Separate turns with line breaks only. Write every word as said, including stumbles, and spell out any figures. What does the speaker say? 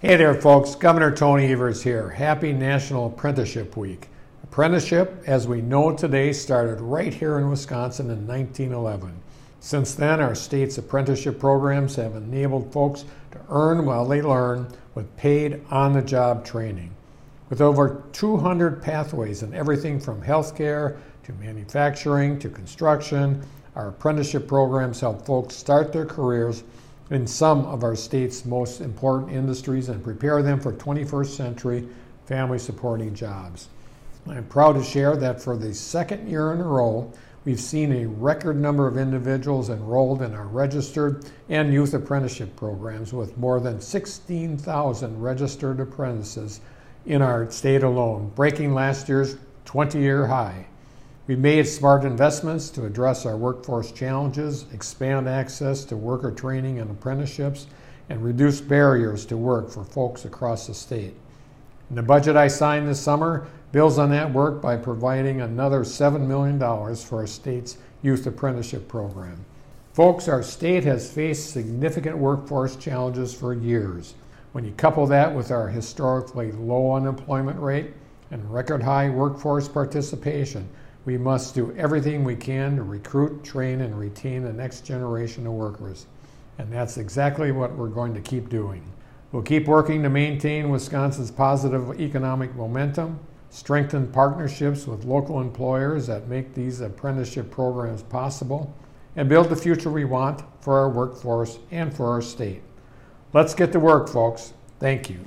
Hey there, folks. Governor Tony Evers here. Happy National Apprenticeship Week. Apprenticeship, as we know it today, started right here in Wisconsin in nineteen eleven. Since then, our state's apprenticeship programs have enabled folks to earn while they learn with paid on-the-job training. With over two hundred pathways in everything from healthcare to manufacturing to construction, our apprenticeship programs help folks start their careers in some of our state's most important industries and prepare them for twenty-first century family supporting jobs. I'm proud to share that for the second year in a row, we've seen a record number of individuals enrolled in our registered and youth apprenticeship programs, with more than sixteen thousand registered apprentices in our state alone, breaking last year's twenty-year high. We made smart investments to address our workforce challenges, expand access to worker training and apprenticeships, and reduce barriers to work for folks across the state. And the budget I signed this summer builds on that work by providing another seven million dollars for our state's youth apprenticeship program. Folks, our state has faced significant workforce challenges for years. When you couple that with our historically low unemployment rate and record high workforce participation, we must do everything we can to recruit, train, and retain the next generation of workers. And that's exactly what we're going to keep doing. We'll keep working to maintain Wisconsin's positive economic momentum, strengthen partnerships with local employers that make these apprenticeship programs possible, and build the future we want for our workforce and for our state. Let's get to work, folks. Thank you.